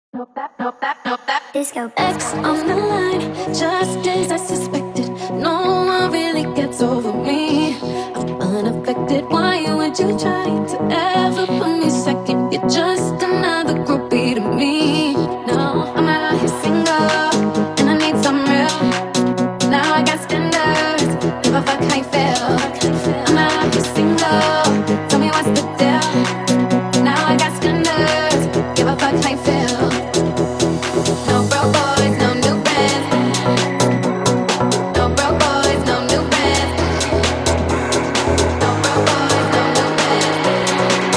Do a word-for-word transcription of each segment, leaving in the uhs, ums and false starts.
Disco X on the line, just as I suspected. No one really gets over me. I'm unaffected. Why would you try to ever put me second? You're just another groupie to me. No, I'm out here single, and I need some real. Now I got standards. Give a fuck how you feel. I'm out here single. Tell me what's the deal. Now I got standards. Give a fuck how you feel. No broke boys, no new bands. No broke boys, no new bands. No broke boys, no new bands.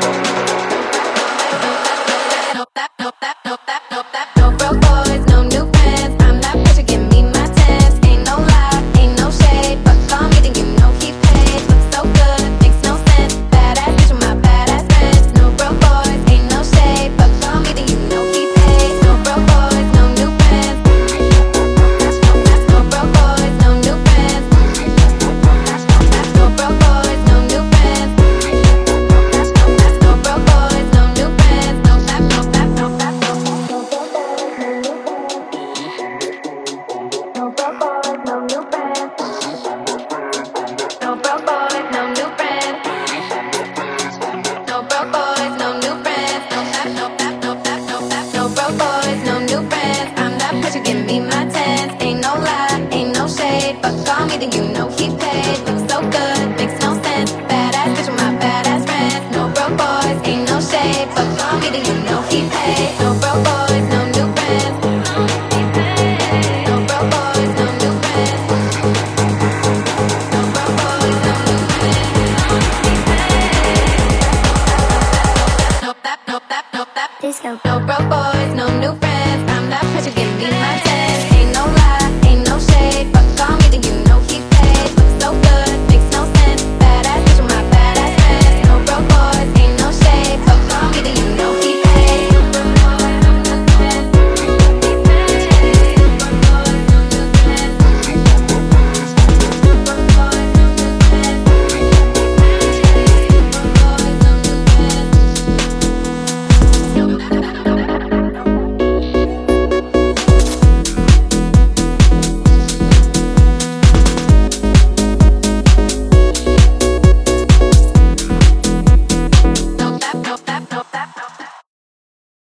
No that, no that, no that, no that. No broke boys, no new bands. I'm not pressure, give me my tens. Ain't no lie, ain't no shade, but call me then you know he paid. Looks so good, makes no sense. Badass bitch with my badass friends. No broke boys, ain't no shade, but call me then you know he paid. No broke boys, no new bands. No broke boys, no new bands. No broke boys, no new bands. No broke boys, no new bands. No that, no that, no that, no that. No broke boys, no new bands. No broke boys, no new bands. No broke boys, no new brands. No that, no that, no that, no that. No broke boys, no new brands. I'm that pressure, give me my tens. Ain't no lie, ain't no shade, but call me then you know he paid. Looks so good.